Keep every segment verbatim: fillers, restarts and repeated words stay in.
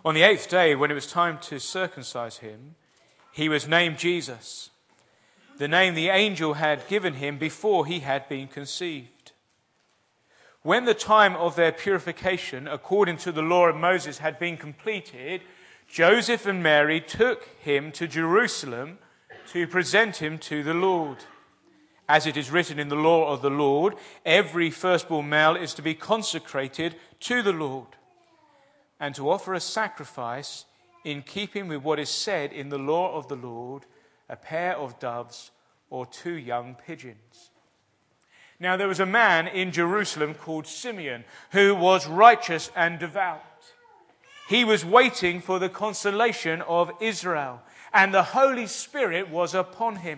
On the eighth day, when it was time to circumcise him, he was named Jesus, the name the angel had given him before he had been conceived. When the time of their purification, according to the law of Moses, had been completed, Joseph and Mary took him to Jerusalem to present him to the Lord. As it is written in the law of the Lord, every firstborn male is to be consecrated to the Lord, and to offer a sacrifice in keeping with what is said in the law of the Lord, a pair of doves or two young pigeons. Now there was a man in Jerusalem called Simeon, who was righteous and devout. He was waiting for the consolation of Israel, and the Holy Spirit was upon him.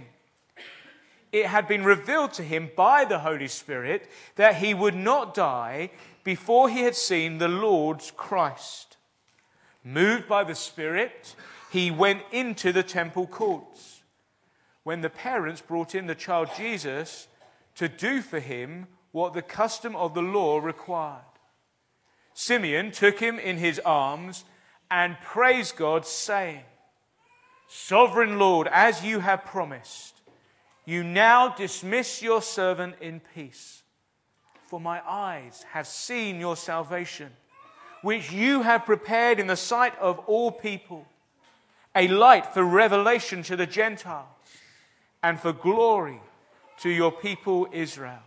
It had been revealed to him by the Holy Spirit that he would not die before he had seen the Lord's Christ. Moved by the Spirit, he went into the temple courts. When the parents brought in the child Jesus to do for him what the custom of the law required, Simeon took him in his arms and praised God, saying, "Sovereign Lord, as you have promised, you now dismiss your servant in peace. For my eyes have seen your salvation, which you have prepared in the sight of all people, a light for revelation to the Gentiles, and for glory to your people Israel."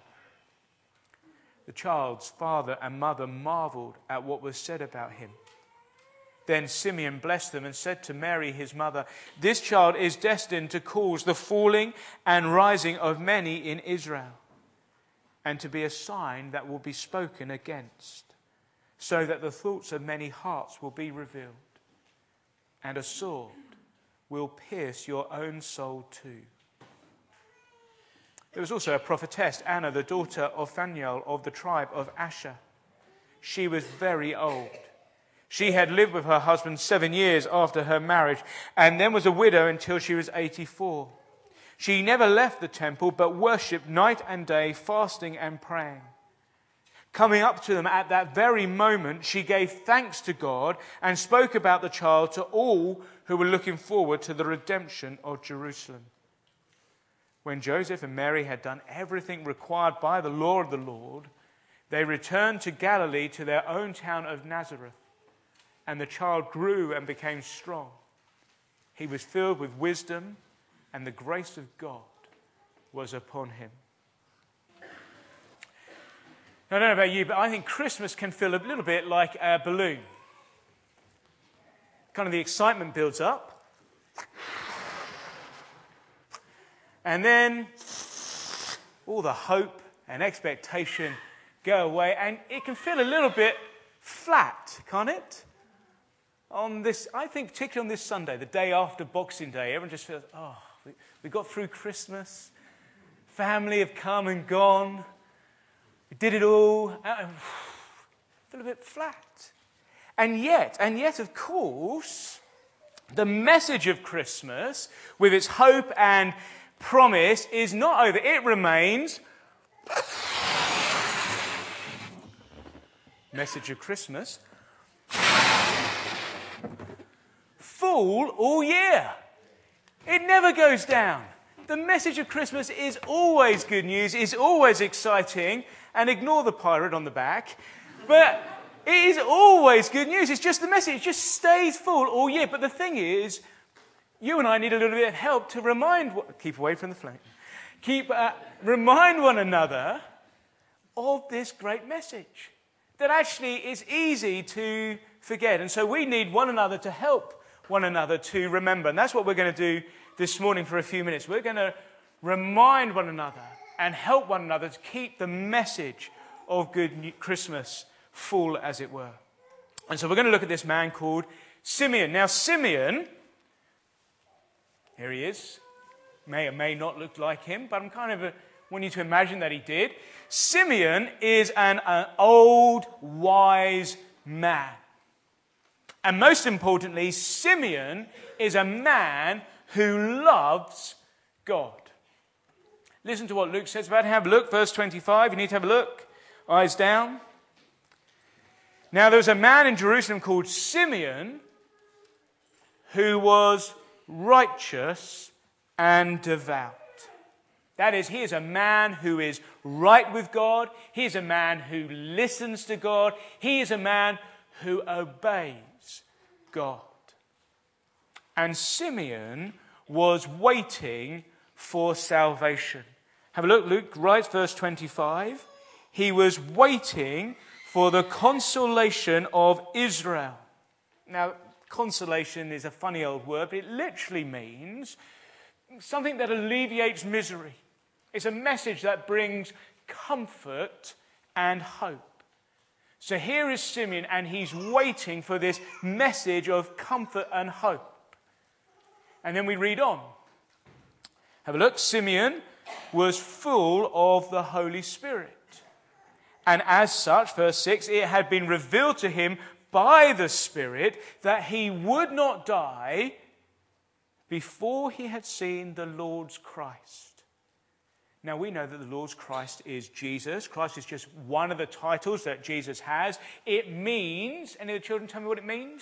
The child's father and mother marveled at what was said about him. Then Simeon blessed them and said to Mary, his mother, "This child is destined to cause the falling and rising of many in Israel, and to be a sign that will be spoken against, so that the thoughts of many hearts will be revealed, and a sword will pierce your own soul too." There was also a prophetess, Anna, the daughter of Phanuel of the tribe of Asher. She was very old. She had lived with her husband seven years after her marriage, and then was a widow until she was eighty-four. She never left the temple, but worshipped night and day, fasting and praying. Coming up to them at that very moment, she gave thanks to God and spoke about the child to all who were looking forward to the redemption of Jerusalem. When Joseph and Mary had done everything required by the law of the Lord, they returned to Galilee, to their own town of Nazareth. And the child grew and became strong. He was filled with wisdom, and the grace of God was upon him. Now, I don't know about you, but I think Christmas can feel a little bit like a balloon. Kind of the excitement builds up. And then all the hope and expectation go away, and it can feel a little bit flat, can't it? On this, I think particularly on this Sunday, the day after Boxing Day, everyone just feels, oh, we, we got through Christmas. Family have come and gone. We did it all. I feel a bit flat. And yet, and yet, of course, the message of Christmas, with its hope and promise, is not over. It remains. Message of Christmas. Full all year. It never goes down. The message of Christmas is always good news, is always exciting, and ignore the pirate on the back. But it is always good news. It's just the message. It just stays full all year. But the thing is, you and I need a little bit of help to remind, keep away from the flame, keep uh, remind one another of this great message that actually is easy to forget. And so we need one another to help one another to remember. And that's what we're going to do this morning for a few minutes. We're going to remind one another and help one another to keep the message of Good Christmas full, as it were. And so we're going to look at this man called Simeon. Now, Simeon, here he is, may or may not look like him, but I'm kind of a, want you to imagine that he did. Simeon is an, an old, wise man. And most importantly, Simeon is a man who loves God. Listen to what Luke says about him. Have a look, verse twenty-five. You need to have a look. Eyes down. Now there was a man in Jerusalem called Simeon, who was righteous and devout. That is, he is a man who is right with God. He is a man who listens to God. He is a man who obeys God. And Simeon was waiting for salvation. Have a look, Luke writes, verse twenty-five. He was waiting for the consolation of Israel. Now, consolation is a funny old word, but it literally means something that alleviates misery. It's a message that brings comfort and hope. So here is Simeon, and he's waiting for this message of comfort and hope. And then we read on. Have a look. Simeon was full of the Holy Spirit. And as such, verse six, it had been revealed to him by the Spirit that he would not die before he had seen the Lord's Christ. Now, we know that the Lord's Christ is Jesus. Christ is just one of the titles that Jesus has. It means, any of the children tell me what it means?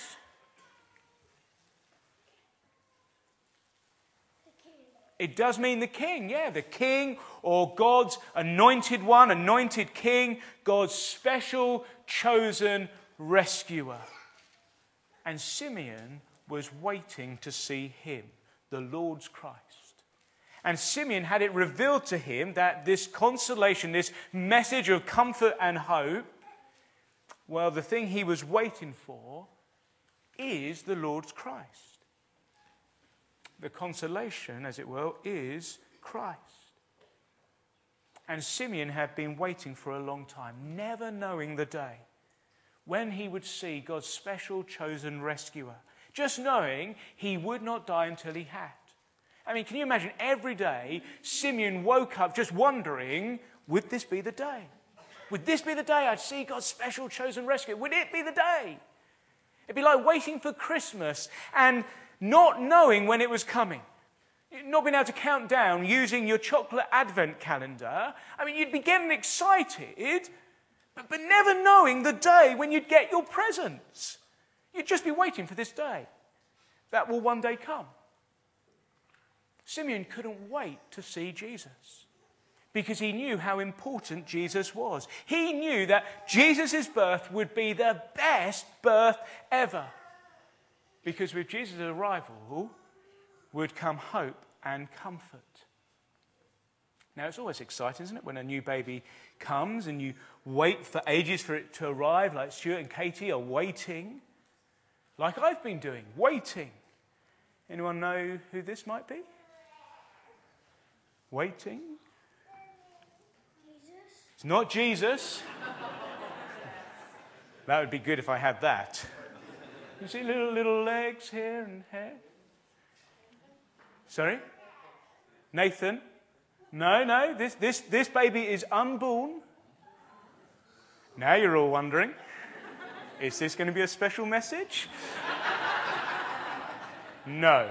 It does mean the king, yeah, the king or God's anointed one, anointed king, God's special chosen rescuer. And Simeon was waiting to see him, the Lord's Christ. And Simeon had it revealed to him that this consolation, this message of comfort and hope, well, the thing he was waiting for is the Lord's Christ. The consolation, as it were, is Christ. And Simeon had been waiting for a long time, never knowing the day when he would see God's special chosen rescuer, just knowing he would not die until he had. I mean, can you imagine every day Simeon woke up just wondering, would this be the day? Would this be the day I'd see God's special chosen rescuer? Would it be the day? It'd be like waiting for Christmas and not knowing when it was coming. Not being able to count down using your chocolate advent calendar. I mean, you'd be getting excited, but, but never knowing the day when you'd get your presents. You'd just be waiting for this day. That will one day come. Simeon couldn't wait to see Jesus because he knew how important Jesus was. He knew that Jesus' birth would be the best birth ever, because with Jesus' arrival would come hope and comfort. Now, it's always exciting, isn't it, when a new baby comes and you wait for ages for it to arrive, like Stuart and Katie are waiting, like I've been doing, waiting. Anyone know who this might be? Waiting. Jesus. It's not Jesus. That would be good if I had that. You see little little legs here and hair? Sorry? Nathan? No, no, this this this baby is unborn. Now you're all wondering, is this going to be a special message? No.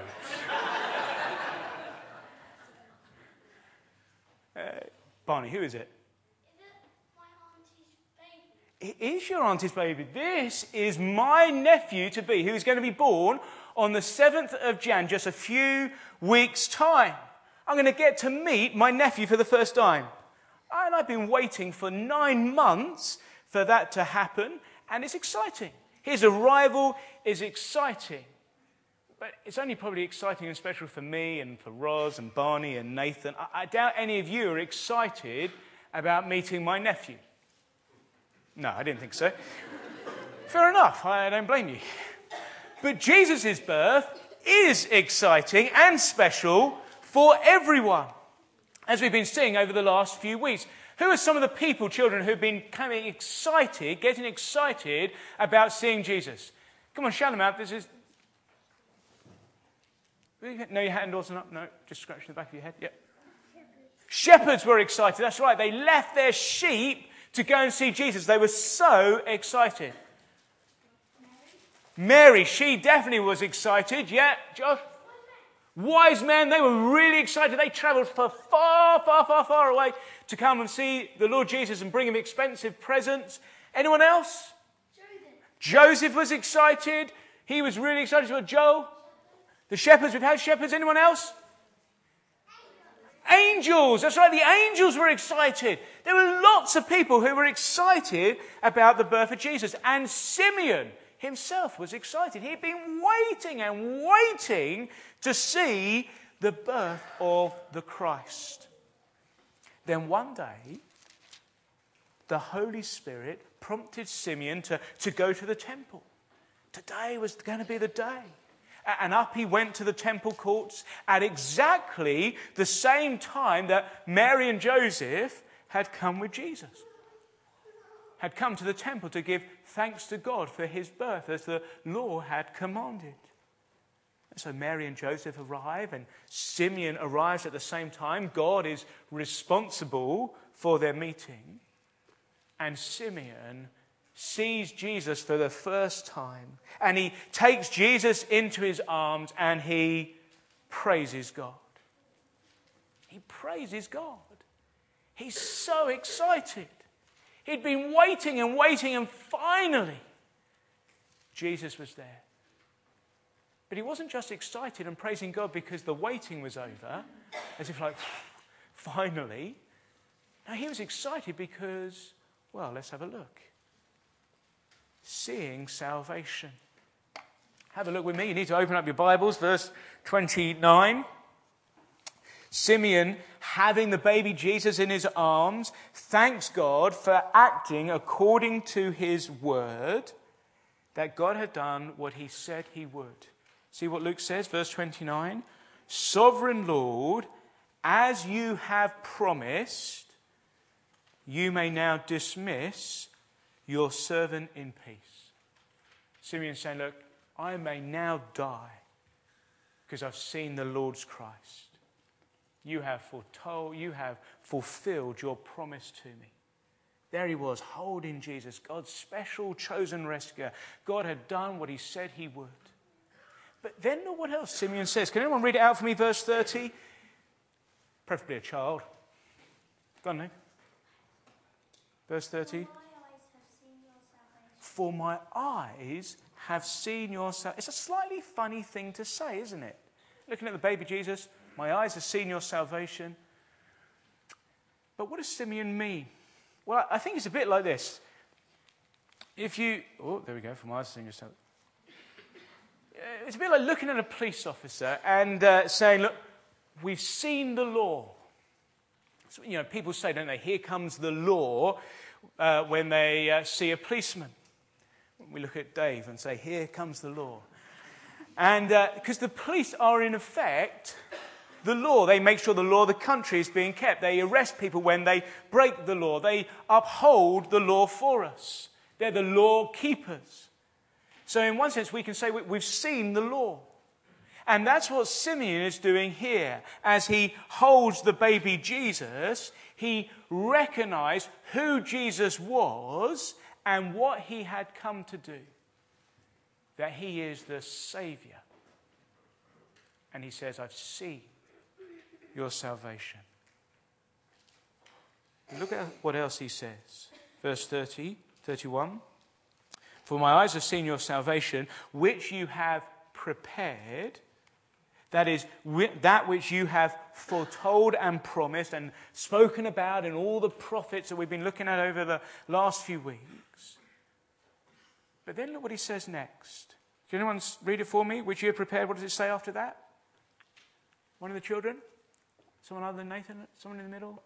Uh, Barney, who is it? Is it my auntie's baby? It is your auntie's baby. This is my nephew-to-be, who is going to be born on the seventh of January, just a few weeks' time. I'm going to get to meet my nephew for the first time. And I've been waiting for nine months for that to happen, and it's exciting. His arrival is exciting. But it's only probably exciting and special for me and for Roz and Barney and Nathan. I, I doubt any of you are excited about meeting my nephew. No, I didn't think so. Fair enough, I don't blame you. But Jesus' birth is exciting and special for everyone, as we've been seeing over the last few weeks. Who are some of the people, children, who've been coming excited, getting excited about seeing Jesus? Come on, shout them out. This is... No, your hand wasn't up. No, just scratching the back of your head. Yep. Shepherds were excited. That's right. They left their sheep to go and see Jesus. They were so excited. Mary, she definitely was excited. Yeah, Josh? Wise men, they were really excited. They travelled for far, far, far, far away to come and see the Lord Jesus and bring him expensive presents. Anyone else? Joseph. Joseph was excited. He was really excited. Joel? The shepherds, we've had shepherds. Anyone else? Angels. That's right, the angels were excited. There were lots of people who were excited about the birth of Jesus. And Simeon himself was excited. He'd been waiting and waiting to see the birth of the Christ. Then one day, the Holy Spirit prompted Simeon to, to go to the temple. Today was going to be the day. And up he went to the temple courts at exactly the same time that Mary and Joseph had come with Jesus. Had come to the temple to give thanks to God for his birth as the law had commanded. And so Mary and Joseph arrive and Simeon arrives at the same time. God is responsible for their meeting. And Simeon sees Jesus for the first time. And he takes Jesus into his arms and he praises God. He praises God. He's so excited. He'd been waiting and waiting, and finally, Jesus was there. But he wasn't just excited and praising God because the waiting was over, as if like, finally. No, he was excited because, well, let's have a look. Seeing salvation. Have a look with me. You need to open up your Bibles, verse twenty-nine. Simeon, having the baby Jesus in his arms, thanks God for acting according to his word, that God had done what he said he would. See what Luke says, verse twenty-nine. Sovereign Lord, as you have promised, you may now dismiss your servant in peace. Simeon's saying, look, I may now die because I've seen the Lord's Christ. You have foretold, you have fulfilled your promise to me. There he was, holding Jesus, God's special chosen rescuer. God had done what he said he would. But then look what else Simeon says. Can anyone read it out for me, verse thirty? Preferably a child. Go on, Nick. Verse thirty. For my eyes have seen your salvation. It's a slightly funny thing to say, isn't it? Looking at the baby Jesus, my eyes have seen your salvation. But what does Simeon mean? Well, I think it's a bit like this. If you... Oh, there we go. For my eyes have seen your salvation. It's a bit like looking at a police officer and uh, saying, look, we've seen the law. So, you know, people say, don't they, here comes the law uh, when they uh, see a policeman. We look at Dave and say, here comes the law. And because uh, the police are, in effect, the law. They make sure the law of the country is being kept. They arrest people when they break the law. They uphold the law for us. They're the law keepers. So in one sense, we can say we've seen the law. And that's what Simeon is doing here. As he holds the baby Jesus, he recognized who Jesus was and what he had come to do. That he is the Saviour. And he says, I've seen your salvation. Look at what else he says. Verse thirty, thirty-one. For my eyes have seen your salvation, which you have prepared. That is, that which you have foretold and promised and spoken about in all the prophets that we've been looking at over the last few weeks. But then look what he says next. Can anyone read it for me? Which you have prepared. What does it say after that? One of the children? Someone other than Nathan? Someone in the middle?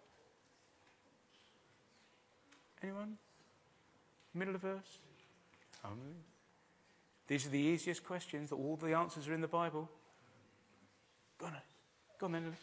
Anyone? Middle of the verse? Oh. These are the easiest questions. All the answers are in the Bible. Go on, go on then, Lewis.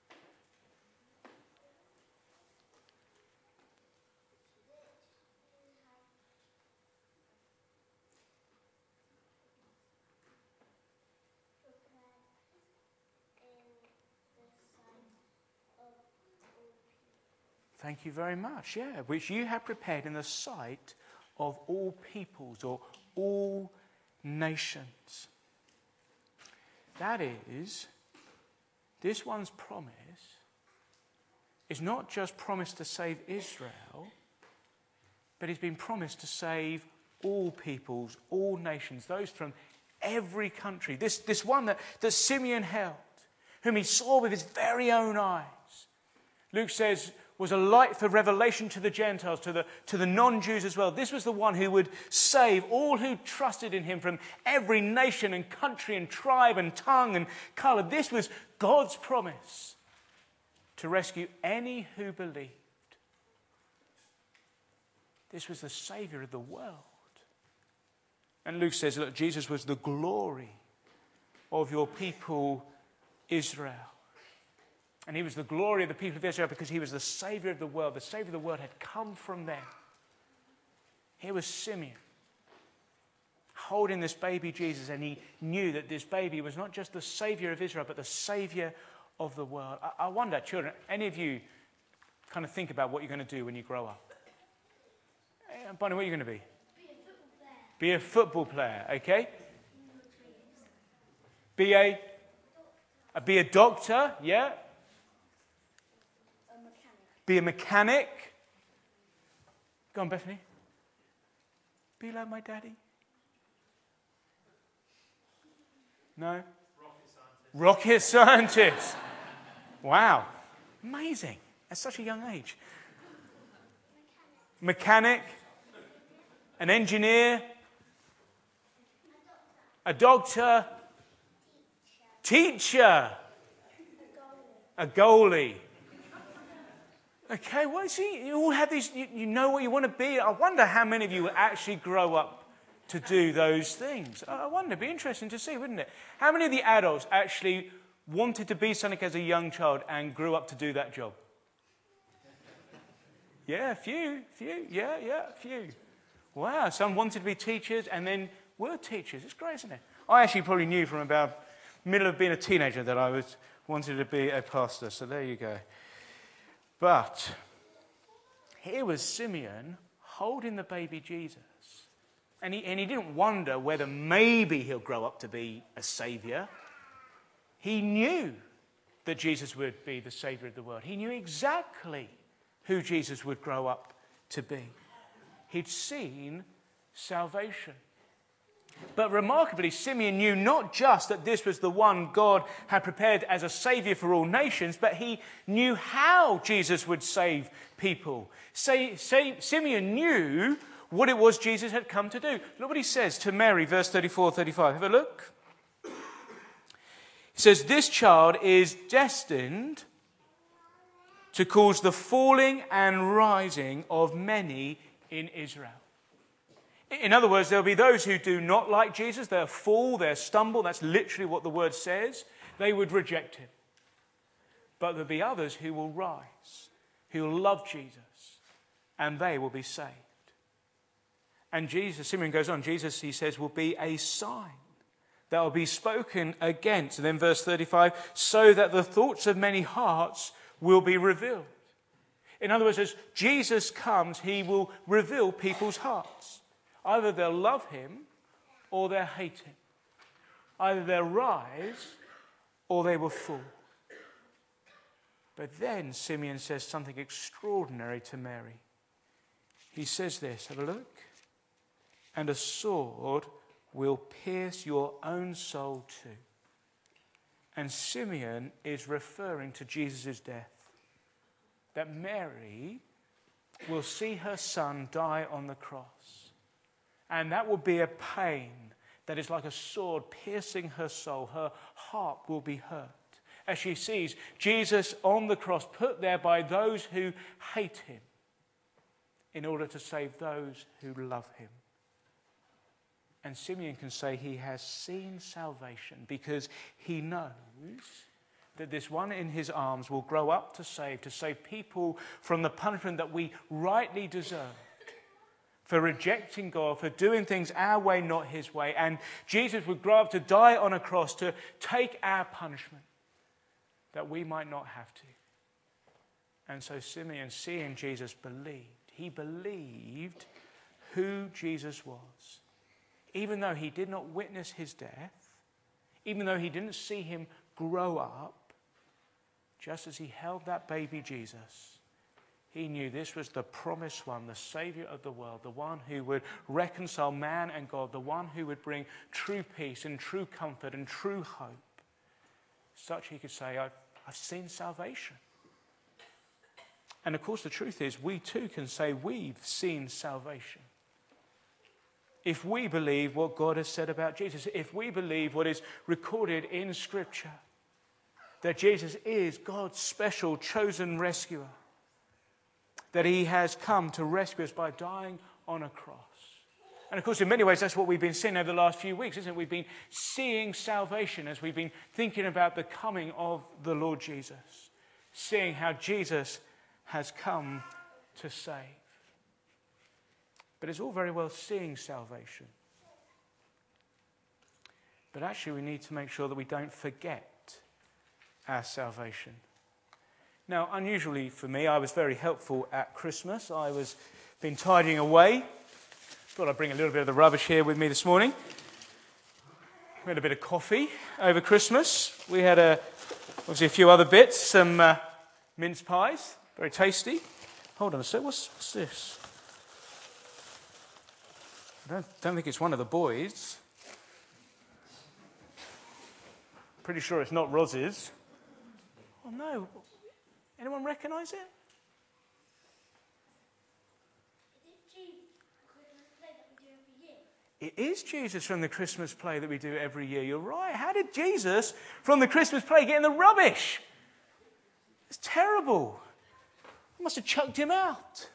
Thank you very much. Yeah, which you have prepared in the sight of all peoples or all nations. That is, this one's promise is not just promised to save Israel, but he's been promised to save all peoples, all nations, those from every country. This, this one that, that Simeon held, whom he saw with his very own eyes. Luke says was a light for revelation to the Gentiles, to the, to the non-Jews as well. This was the one who would save all who trusted in him from every nation and country and tribe and tongue and color. This was God's promise to rescue any who believed. This was the Savior of the world. And Luke says, look, Jesus was the glory of your people, Israel. And he was the glory of the people of Israel because he was the Savior of the world. The Savior of the world had come from them. Here was Simeon holding this baby Jesus, and he knew that this baby was not just the Savior of Israel, but the Savior of the world. I, I wonder, children, any of you kind of think about what you're going to do when you grow up? Eh, Bonnie, what are you going to be? Be a football player, okay? Be a, a be a doctor, yeah? A mechanic. Be a mechanic. Go on, Bethany. Be like my daddy. No? Rocket scientist. Rocket scientist. Wow. Amazing. At such a young age. Mechanic. An engineer. A doctor. Teacher. A goalie. Okay, well, see, you all have these, you, you know what you want to be. I wonder how many of you will actually grow up to do those things. I wonder, it'd be interesting to see, wouldn't it? How many of the adults actually wanted to be something as a young child and grew up to do that job? Yeah, a few, few, yeah, yeah, a few. Wow, some wanted to be teachers and then were teachers. It's great, isn't it? I actually probably knew from about middle of being a teenager that I was wanted to be a pastor, so there you go. But here was Simeon holding the baby Jesus. And he, and he didn't wonder whether maybe he'll grow up to be a saviour. He knew that Jesus would be the saviour of the world. He knew exactly who Jesus would grow up to be. He'd seen salvation. But remarkably, Simeon knew not just that this was the one God had prepared as a saviour for all nations, but he knew how Jesus would save people. Say, say, Simeon knew what it was Jesus had come to do. Look what he says to Mary, verse thirty-four, thirty-five. Have a look. He says, this child is destined to cause the falling and rising of many in Israel. In other words, there'll be those who do not like Jesus. They'll fall, they'll stumble. That's literally what the word says. They would reject him. But there'll be others who will rise, who will love Jesus, and they will be saved. And Jesus, Simeon goes on, Jesus, he says, will be a sign that will be spoken against. And then verse thirty-five, so that the thoughts of many hearts will be revealed. In other words, as Jesus comes, he will reveal people's hearts. Either they'll love him or they'll hate him. Either they'll rise or they will fall. But then Simeon says something extraordinary to Mary. He says this, have a look. And a sword will pierce your own soul too. And Simeon is referring to Jesus' death. That Mary will see her son die on the cross. And that will be a pain that is like a sword piercing her soul. Her heart will be hurt as she sees Jesus on the cross, put there by those who hate him in order to save those who love him. And Simeon can say he has seen salvation because he knows that this one in his arms will grow up to save, to save people from the punishment that we rightly deserve. For rejecting God, for doing things our way, not his way. And Jesus would grow up to die on a cross to take our punishment that we might not have to. And so Simeon, seeing Jesus, believed. He believed who Jesus was. Even though he did not witness his death, even though he didn't see him grow up, just as he held that baby Jesus, He knew this was the promised one, the Saviour of the world, the one who would reconcile man and God, the one who would bring true peace and true comfort and true hope. Such he could say, I've, I've seen salvation. And of course the truth is, we too can say we've seen salvation. If we believe what God has said about Jesus, if we believe what is recorded in Scripture, that Jesus is God's special chosen rescuer, that he has come to rescue us by dying on a cross. And of course, in many ways, that's what we've been seeing over the last few weeks, isn't it? We've been seeing salvation as we've been thinking about the coming of the Lord Jesus, seeing how Jesus has come to save. But it's all very well seeing salvation. But actually, we need to make sure that we don't forget our salvation. Now, unusually for me, I was very helpful at Christmas. I was been tidying away. Thought I'd bring a little bit of the rubbish here with me this morning. We had a bit of coffee over Christmas. We had a, obviously a few other bits, some uh, mince pies, very tasty. Hold on a sec, what's, what's this? I don't, don't think it's one of the boys. Pretty sure it's not Roz's. Oh no. Anyone recognise it? It is Jesus from the Christmas play that we do every year. You're right. How did Jesus from the Christmas play get in the rubbish? It's terrible. I must have chucked him out.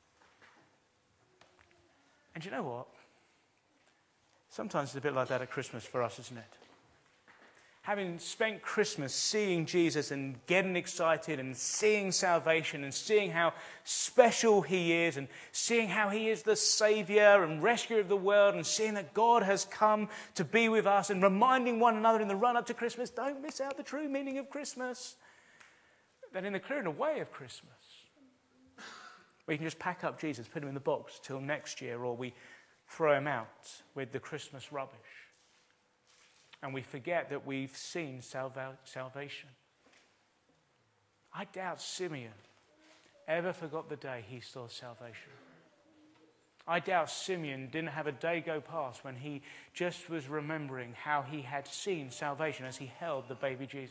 And you know what? Sometimes it's a bit like that at Christmas for us, isn't it? Having spent Christmas seeing Jesus and getting excited and seeing salvation and seeing how special he is and seeing how he is the Saviour and rescuer of the world and seeing that God has come to be with us and reminding one another in the run-up to Christmas, don't miss out the true meaning of Christmas. Then in the clearing away of Christmas, we can just pack up Jesus, put him in the box till next year, or we throw him out with the Christmas rubbish. And we forget that we've seen salva- salvation. I doubt Simeon ever forgot the day he saw salvation. I doubt Simeon didn't have a day go past when he just was remembering how he had seen salvation as he held the baby Jesus.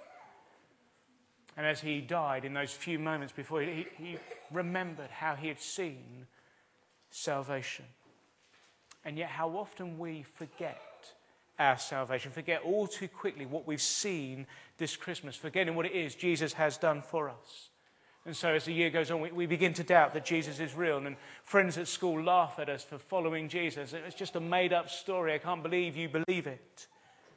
And as he died in those few moments before, he, he remembered how he had seen salvation. And yet how often we forget our salvation, forget all too quickly what we've seen this Christmas, forgetting what it is Jesus has done for us. And so as the year goes on, we, we begin to doubt that Jesus is real, and friends at school laugh at us for following Jesus. It's just a made-up story. I can't believe you believe it.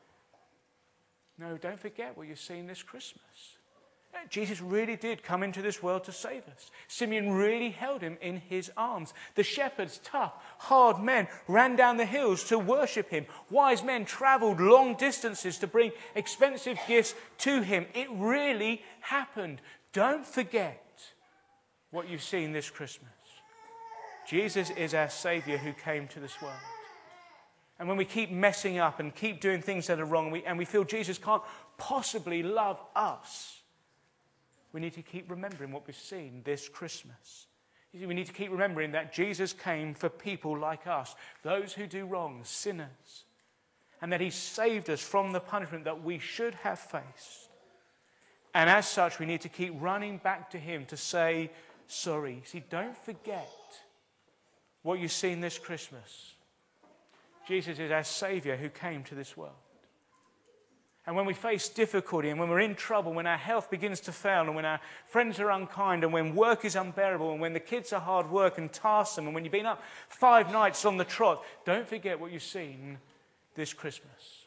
No, don't forget what you've seen this Christmas. Jesus really did come into this world to save us. Simeon really held him in his arms. The shepherds, tough, hard men, ran down the hills to worship him. Wise men travelled long distances to bring expensive gifts to him. It really happened. Don't forget what you've seen this Christmas. Jesus is our Saviour who came to this world. And when we keep messing up and keep doing things that are wrong, and we, and we feel Jesus can't possibly love us, we need to keep remembering what we've seen this Christmas. You see, we need to keep remembering that Jesus came for people like us, those who do wrong, sinners, and that he saved us from the punishment that we should have faced. And as such, we need to keep running back to him to say sorry. See, don't forget what you've seen this Christmas. Jesus is our Saviour who came to this world. And when we face difficulty and when we're in trouble, when our health begins to fail and when our friends are unkind and when work is unbearable and when the kids are hard work and tiresome and when you've been up five nights on the trot, don't forget what you've seen this Christmas.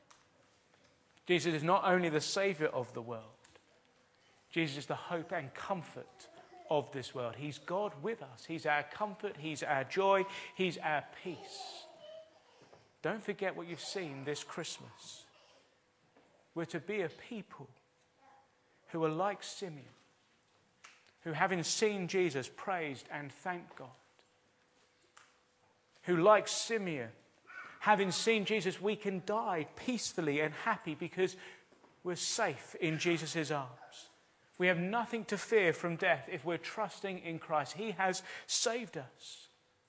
Jesus is not only the Saviour of the world, Jesus is the hope and comfort of this world. He's God with us. He's our comfort. He's our joy. He's our peace. Don't forget what you've seen this Christmas. We're to be a people who are like Simeon, who having seen Jesus praised and thanked God. Who like Simeon, having seen Jesus, we can die peacefully and happy because we're safe in Jesus' arms. We have nothing to fear from death if we're trusting in Christ. He has saved us.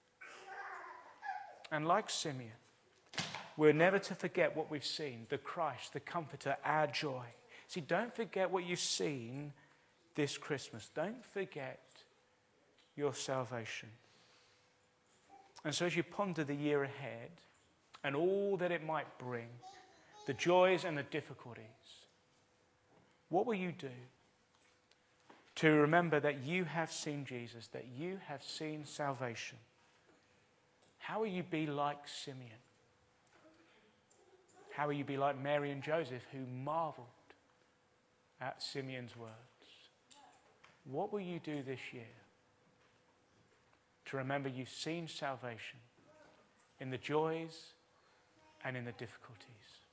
And like Simeon, we're never to forget what we've seen, the Christ, the Comforter, our joy. See, don't forget what you've seen this Christmas. Don't forget your salvation. And so as you ponder the year ahead and all that it might bring, the joys and the difficulties, what will you do to remember that you have seen Jesus, that you have seen salvation? How will you be like Simeon? How will you be like Mary and Joseph, who marveled at Simeon's words? What will you do this year to remember you've seen salvation in the joys and in the difficulties?